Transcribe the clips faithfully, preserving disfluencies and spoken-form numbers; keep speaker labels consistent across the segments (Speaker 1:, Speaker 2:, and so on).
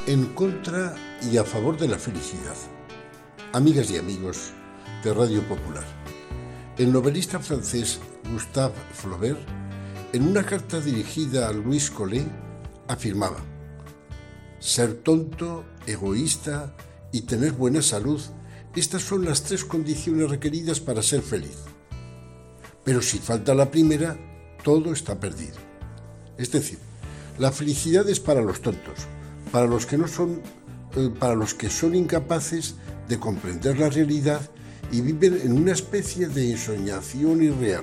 Speaker 1: En contra y a favor de la felicidad. Amigas y amigos de Radio Popular. El novelista francés Gustave Flaubert, en una carta dirigida a Louise Collet, afirmaba: ser tonto, egoísta y tener buena salud, estas son las tres condiciones requeridas para ser feliz. Pero si falta la primera, todo está perdido. Es decir, la felicidad es para los tontos, para los que no son, eh, para los que son incapaces de comprender la realidad y viven en una especie de ensoñación irreal.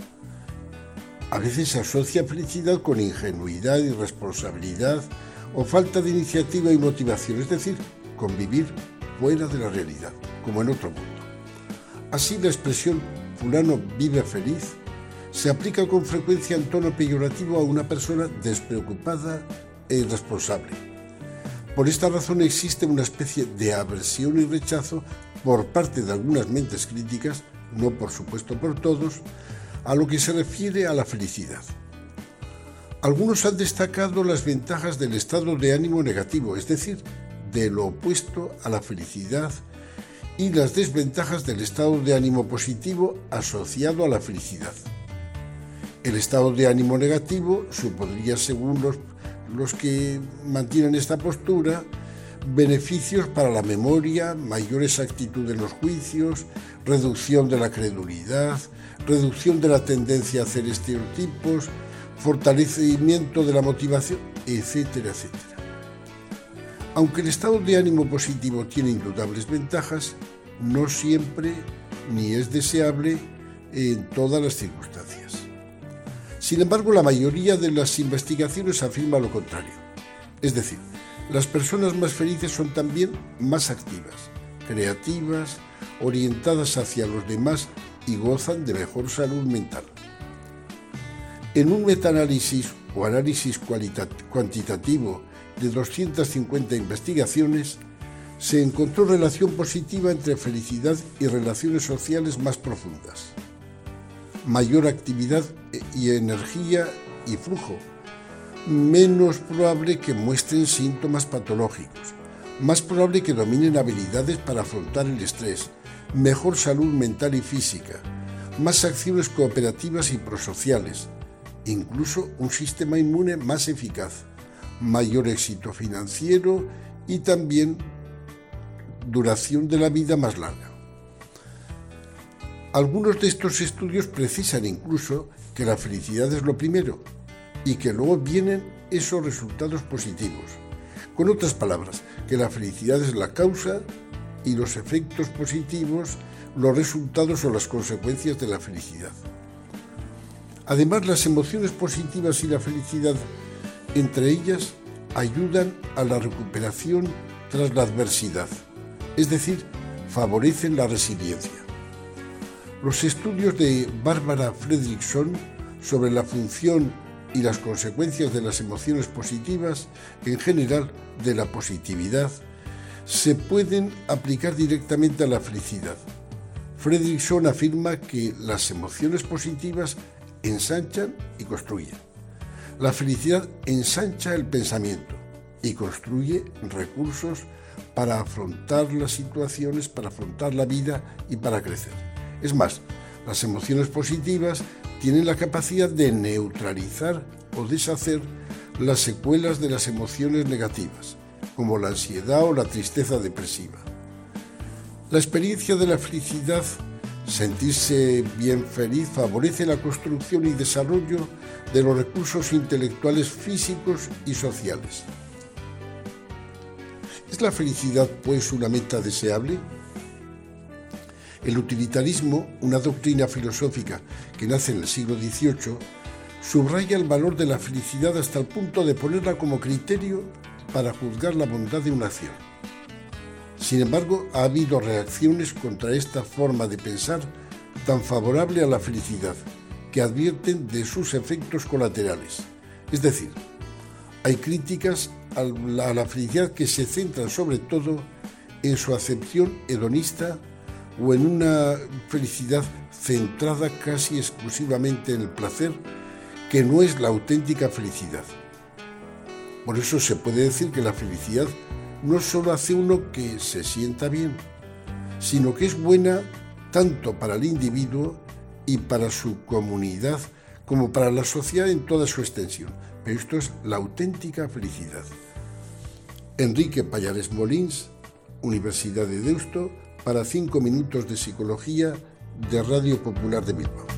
Speaker 1: A veces se asocia felicidad con ingenuidad, irresponsabilidad o falta de iniciativa y motivación, es decir, con vivir fuera de la realidad, como en otro mundo. Así, la expresión fulano vive feliz se aplica con frecuencia en tono peyorativo a una persona despreocupada e irresponsable. Por esta razón existe una especie de aversión y rechazo por parte de algunas mentes críticas, no por supuesto por todos, a lo que se refiere a la felicidad. Algunos han destacado las ventajas del estado de ánimo negativo, es decir, de lo opuesto a la felicidad, y las desventajas del estado de ánimo positivo asociado a la felicidad. El estado de ánimo negativo supondría, según los, los que mantienen esta postura, beneficios para la memoria, mayor exactitud en los juicios, reducción de la credulidad, reducción de la tendencia a hacer estereotipos, fortalecimiento de la motivación, etcétera, etcétera. Aunque el estado de ánimo positivo tiene indudables ventajas, no siempre ni es deseable en todas las circunstancias. Sin embargo, la mayoría de las investigaciones afirma lo contrario. Es decir, las personas más felices son también más activas, creativas, orientadas hacia los demás y gozan de mejor salud mental. En un metaanálisis o análisis cuantitativo de doscientas cincuenta investigaciones, se encontró relación positiva entre felicidad y relaciones sociales más profundas, mayor actividad y energía y flujo, menos probable que muestren síntomas patológicos, más probable que dominen habilidades para afrontar el estrés, mejor salud mental y física, más acciones cooperativas y prosociales, incluso un sistema inmune más eficaz, mayor éxito financiero y también duración de la vida más larga. Algunos de estos estudios precisan incluso que la felicidad es lo primero y que luego vienen esos resultados positivos. Con otras palabras, que la felicidad es la causa y los efectos positivos, los resultados o las consecuencias de la felicidad. Además, las emociones positivas y la felicidad, entre ellas, ayudan a la recuperación tras la adversidad, es decir, favorecen la resiliencia. Los estudios de Barbara Fredrickson sobre la función y las consecuencias de las emociones positivas, en general de la positividad, se pueden aplicar directamente a la felicidad. Fredrickson afirma que las emociones positivas ensanchan y construyen. La felicidad ensancha el pensamiento y construye recursos para afrontar las situaciones, para afrontar la vida y para crecer. Es más, las emociones positivas tienen la capacidad de neutralizar o deshacer las secuelas de las emociones negativas, como la ansiedad o la tristeza depresiva. La experiencia de la felicidad, sentirse bien feliz, favorece la construcción y desarrollo de los recursos intelectuales, físicos y sociales. ¿Es la felicidad, pues, una meta deseable? El utilitarismo, una doctrina filosófica que nace en el siglo dieciocho, subraya el valor de la felicidad hasta el punto de ponerla como criterio para juzgar la bondad de una acción. Sin embargo, ha habido reacciones contra esta forma de pensar tan favorable a la felicidad, que advierten de sus efectos colaterales. Es decir, hay críticas a la, a la felicidad que se centran sobre todo en su acepción hedonista o en una felicidad centrada casi exclusivamente en el placer, que no es la auténtica felicidad. Por eso se puede decir que la felicidad no solo hace uno que se sienta bien, sino que es buena tanto para el individuo y para su comunidad como para la sociedad en toda su extensión. Pero esto es la auténtica felicidad. Enrique Pallares Molins, Universidad de Deusto, para cinco minutos de psicología de Radio Popular de Bilbao.